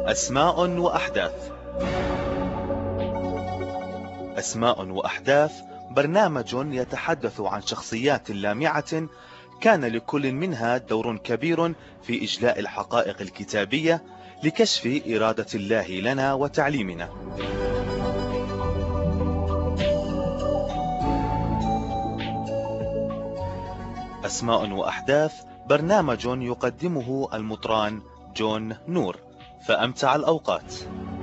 أسماء وأحداث. أسماء وأحداث برنامج يتحدث عن شخصيات لامعة كان لكل منها دور كبير في إجلاء الحقائق الكتابية لكشف إرادة الله لنا وتعليمنا. أسماء وأحداث برنامج يقدمه المطران جون نور، فأمتع الأوقات.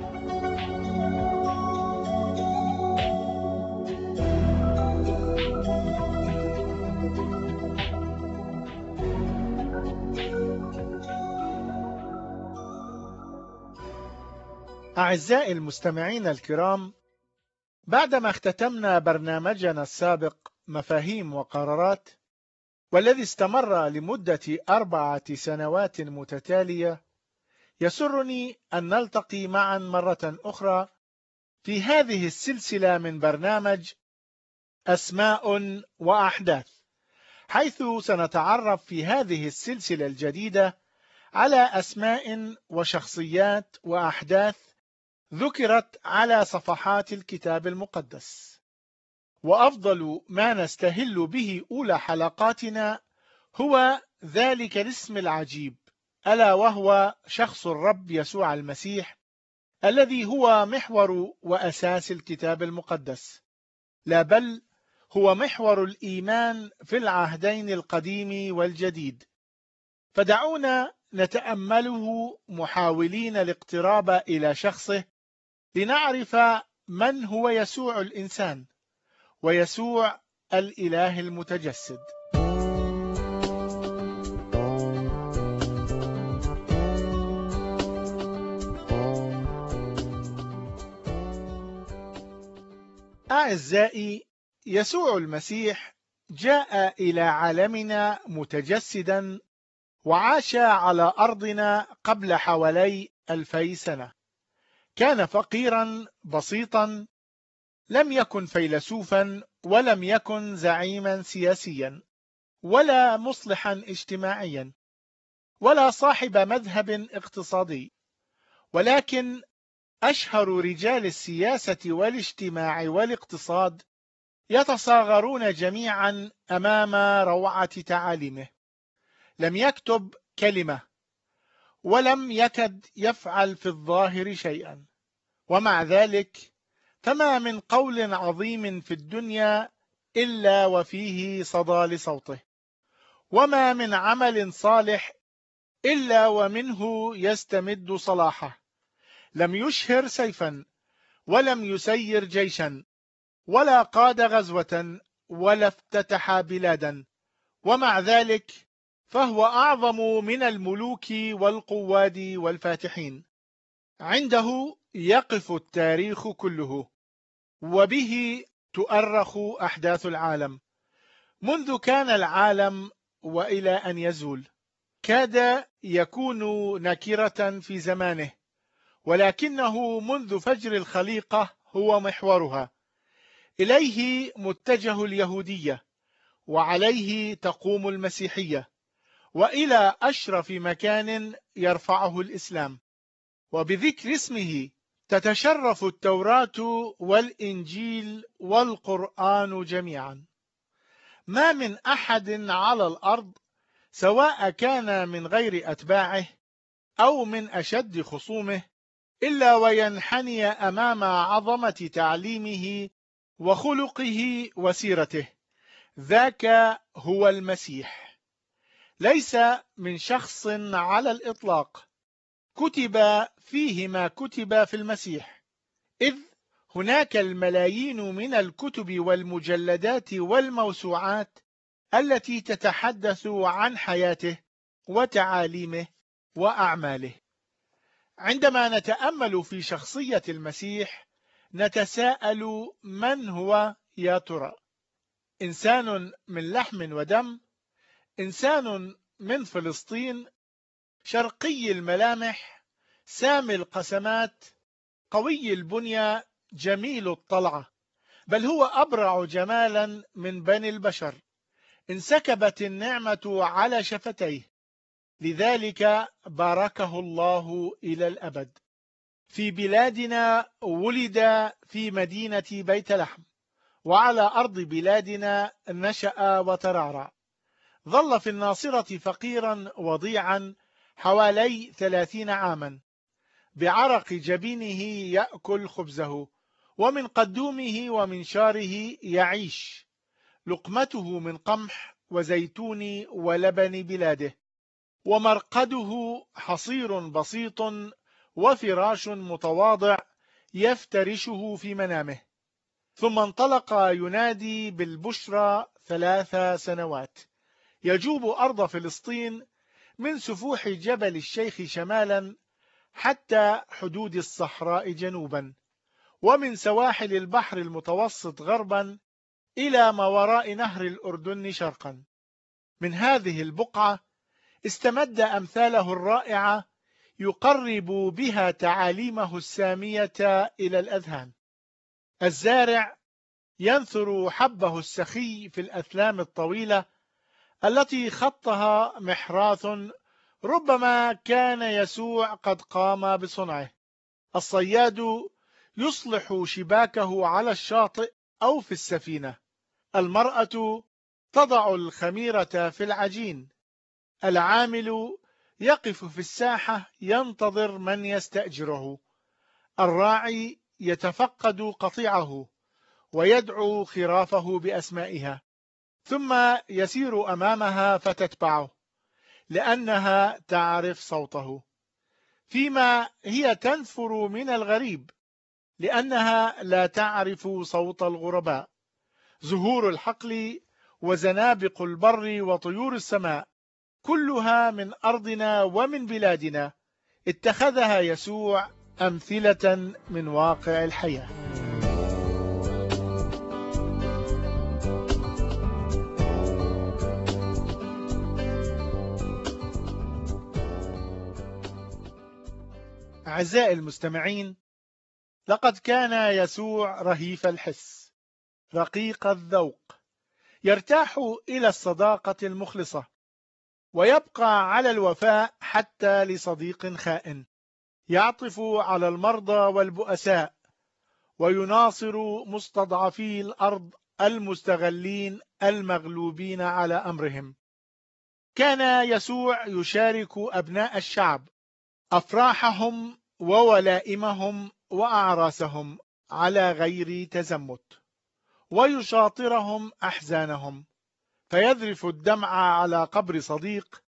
أعزائي المستمعين الكرام، بعدما اختتمنا برنامجنا السابق مفاهيم وقرارات، والذي استمر لمدة 4 سنوات متتالية، يسرني أن نلتقي معا مرة أخرى في هذه السلسلة من برنامج أسماء وأحداث، حيث سنتعرف في هذه السلسلة الجديدة على أسماء وشخصيات وأحداث ذكرت على صفحات الكتاب المقدس. وأفضل ما نستهل به أولى حلقاتنا هو ذلك الاسم العجيب، ألا وهو شخص الرب يسوع المسيح، الذي هو محور وأساس الكتاب المقدس، لا بل هو محور الإيمان في العهدين القديم والجديد. فدعونا نتأمله محاولين الاقتراب إلى شخصه لنعرف من هو يسوع الإنسان ويسوع الإله المتجسد. أعزائي، يسوع المسيح جاء إلى عالمنا متجسدا وعاش على أرضنا قبل حوالي 2000 سنة. كان فقيرا بسيطا، لم يكن فيلسوفا، ولم يكن زعيما سياسيا، ولا مصلحا اجتماعيا، ولا صاحب مذهب اقتصادي، ولكن أشهر رجال السياسة والاجتماع والاقتصاد يتصاغرون جميعا أمام روعة تعاليمه. لم يكتب كلمة، ولم يكد يفعل في الظاهر شيئا، ومع ذلك فما من قول عظيم في الدنيا إلا وفيه صدى لصوته، وما من عمل صالح إلا ومنه يستمد صلاحه. لم يشهر سيفا، ولم يسير جيشا، ولا قاد غزوة، ولا افتتح بلادا، ومع ذلك فهو أعظم من الملوك والقواد والفاتحين. عنده يقف التاريخ كله، وبه تؤرخ أحداث العالم منذ كان العالم وإلى أن يزول. كاد يكون نكرة في زمانه، ولكنه منذ فجر الخليقة هو محورها. إليه متجه اليهودية، وعليه تقوم المسيحية، وإلى أشرف مكان يرفعه الإسلام. وبذكر اسمه تتشرف التوراة والإنجيل والقرآن جميعا. ما من أحد على الأرض، سواء كان من غير أتباعه أو من أشد خصومه، إلا وينحني أمام عظمة تعليمه وخلقه وسيرته. ذاك هو المسيح. ليس من شخص على الإطلاق كتب فيه ما كتب في المسيح، إذ هناك الملايين من الكتب والمجلدات والموسوعات التي تتحدث عن حياته وتعاليمه وأعماله. عندما نتأمل في شخصية المسيح نتساءل: من هو يا ترى؟ إنسان من لحم ودم، إنسان من فلسطين، شرقي الملامح، سامي القسمات، قوي البنية، جميل الطلعة، بل هو أبرع جمالا من بني البشر. انسكبت النعمة على شفتيه، لذلك باركه الله إلى الأبد. في بلادنا ولد في مدينة بيت لحم، وعلى أرض بلادنا نشأ وترعرع. ظل في الناصرة فقيرا وضيعا حوالي 30 عاما، بعرق جبينه يأكل خبزه، ومن قدومه ومنشاره يعيش. لقمته من قمح وزيتون ولبن بلاده، ومرقده حصير بسيط وفراش متواضع يفترشه في منامه. ثم انطلق ينادي بالبشرى 3 سنوات، يجوب أرض فلسطين من سفوح جبل الشيخ شمالا حتى حدود الصحراء جنوبا، ومن سواحل البحر المتوسط غربا إلى ما وراء نهر الأردن شرقا. من هذه البقعة استمد أمثاله الرائعة يقرب بها تعاليمه السامية إلى الأذهان. الزارع ينثر حبه السخي في الأثلام الطويلة التي خطها محراث ربما كان يسوع قد قام بصنعه. الصياد يصلح شباكه على الشاطئ أو في السفينة. المرأة تضع الخميرة في العجين. العامل يقف في الساحة ينتظر من يستأجره. الراعي يتفقد قطيعه ويدعو خرافه بأسمائها، ثم يسير أمامها فتتبعه لأنها تعرف صوته، فيما هي تنفر من الغريب لأنها لا تعرف صوت الغرباء. زهور الحقل وزنابق البر وطيور السماء كلها من أرضنا ومن بلادنا، اتخذها يسوع أمثلة من واقع الحياة. أعزائي المستمعين، لقد كان يسوع رهيف الحس، رقيق الذوق، يرتاح إلى الصداقة المخلصة، ويبقى على الوفاء حتى لصديق خائن، يعطف على المرضى والبؤساء، ويناصر مستضعفي الأرض المستغلين المغلوبين على أمرهم. كان يسوع يشارك أبناء الشعب أفراحهم وولائمهم وأعراسهم على غير تزمت، ويشاطرهم أحزانهم، فيذرف الدمع على قبر صديق،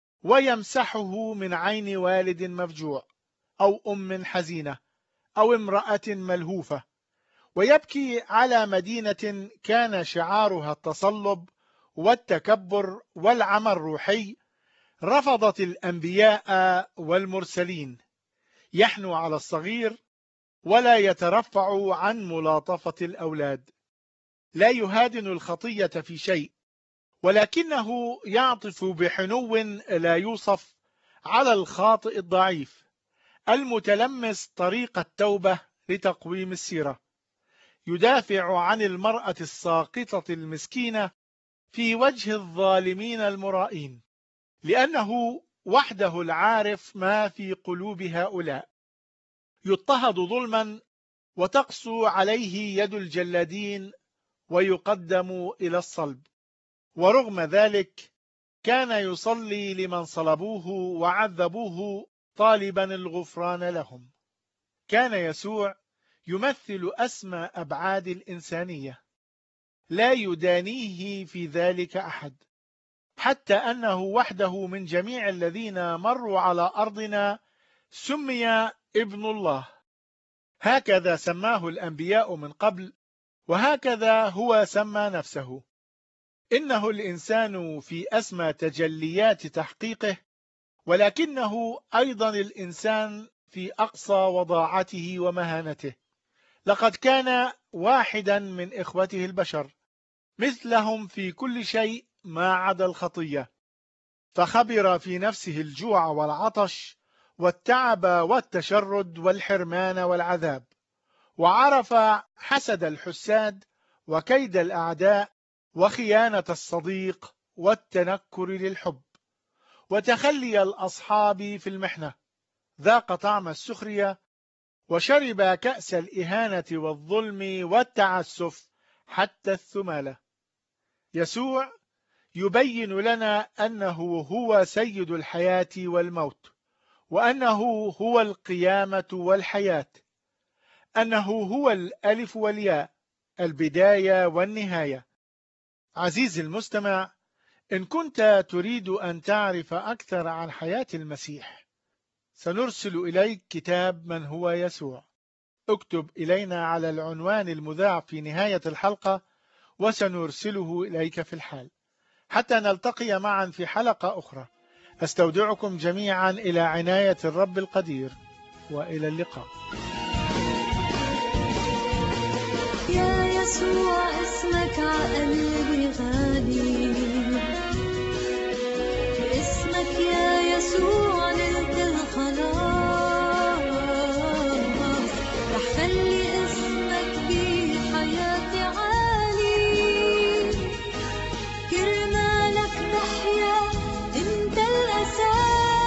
ويمسحه من عين والد مفجوع أو أم حزينة أو امرأة ملهوفة، ويبكي على مدينة كان شعارها التصلب والتكبر والعمى الروحي، رفضت الأنبياء والمرسلين. يحنو على الصغير ولا يترفع عن ملاطفة الأولاد، لا يهادن الخطية في شيء، ولكنه يعطف بحنو لا يوصف على الخاطئ الضعيف المتلمس طريق التوبة لتقويم السيرة. يدافع عن المرأة الساقطة المسكينة في وجه الظالمين المرائين، لأنه وحده العارف ما في قلوب هؤلاء. يضطهد ظلما وتقسو عليه يد الجلادين ويقدم إلى الصلب، ورغم ذلك كان يصلي لمن صلبوه وعذبوه طالبا الغفران لهم. كان يسوع يمثل أسمى أبعاد الإنسانية، لا يدانيه في ذلك أحد، حتى أنه وحده من جميع الذين مروا على أرضنا سمي ابن الله. هكذا سماه الأنبياء من قبل، وهكذا هو سمى نفسه. إنه الإنسان في أسمى تجليات تحقيقه، ولكنه أيضا الإنسان في أقصى وضاعته ومهانته. لقد كان واحدا من إخوته البشر، مثلهم في كل شيء ما عدا الخطية، فخبر في نفسه الجوع والعطش والتعب والتشرد والحرمان والعذاب، وعرف حسد الحساد وكيد الأعداء وخيانة الصديق والتنكر للحب وتخلي الأصحاب في المحنة. ذاق طعم السخرية وشرب كأس الإهانة والظلم والتعسف حتى الثمالة. يسوع يبين لنا أنه هو سيد الحياة والموت، وأنه هو القيامة والحياة، أنه هو الألف والياء، البداية والنهاية. عزيزي المستمع، إن كنت تريد أن تعرف أكثر عن حياة المسيح، سنرسل إليك كتاب من هو يسوع. اكتب إلينا على العنوان المذاع في نهاية الحلقة وسنرسله إليك في الحال. حتى نلتقي معا في حلقة أخرى، أستودعكم جميعا إلى عناية الرب القدير، وإلى اللقاء. يا يسوع اسمك عقلبي غالي، باسمك يا يسوع نلت الخلاص، رح خلي اسمك بحياتي عالي، كرمالك بحيا انت الأساس.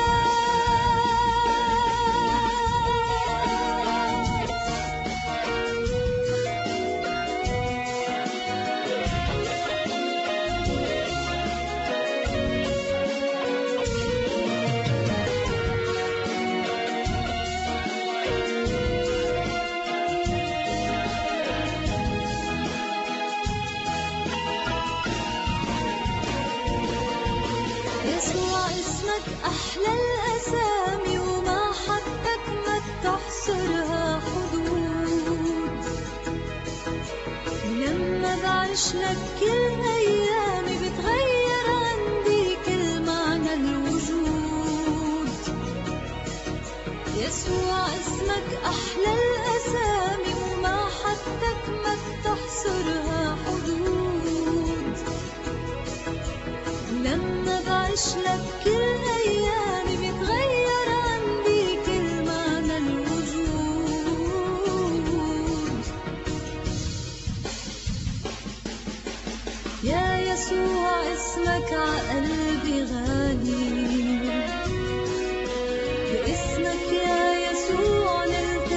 يسوع اسمك أحلى الأسامي، وما حدك ما تحصرها حدود. لما بعيش لك كل أيامي بتغير عندي كل معنى الوجود. يسوع اسمك أحلى الأسامي، وما حدك ما تحصرها حدود. لما بعيش لك كل أيامي بتغير عندي كل معنى الوجود. يا يسوع اسمك عقلبي غالي، باسمك يا يسوع نلت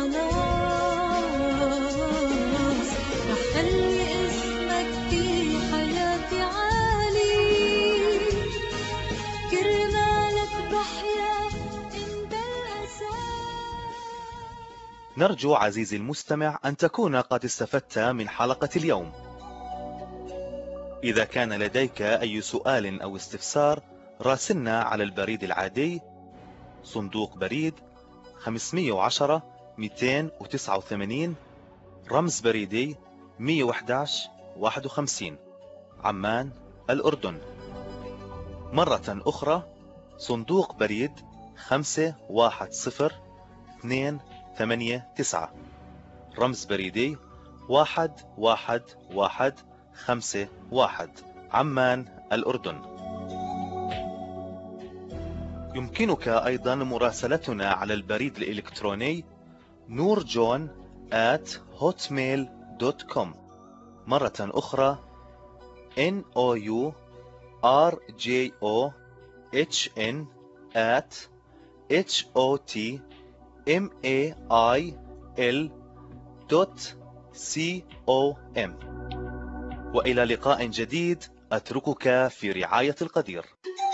الخلاص، رح خلي اسمك في حياتي عالي، كرمالك بحيا انت الأساس. نرجو عزيزي المستمع أن تكون قد استفدت من حلقة اليوم. إذا كان لديك أي سؤال أو استفسار، راسلنا على البريد العادي صندوق بريد 510 289 رمز بريدي 111 51 عمان الأردن. مرة أخرى صندوق بريد 510-289 رمز بريدي 11151 عمان الأردن. يمكنك أيضا مراسلتنا على البريد الإلكتروني nourjon@hotmail.com. مرة أخرى nourjon@hotmail.com. وإلى لقاء جديد، أتركك في رعاية القدير.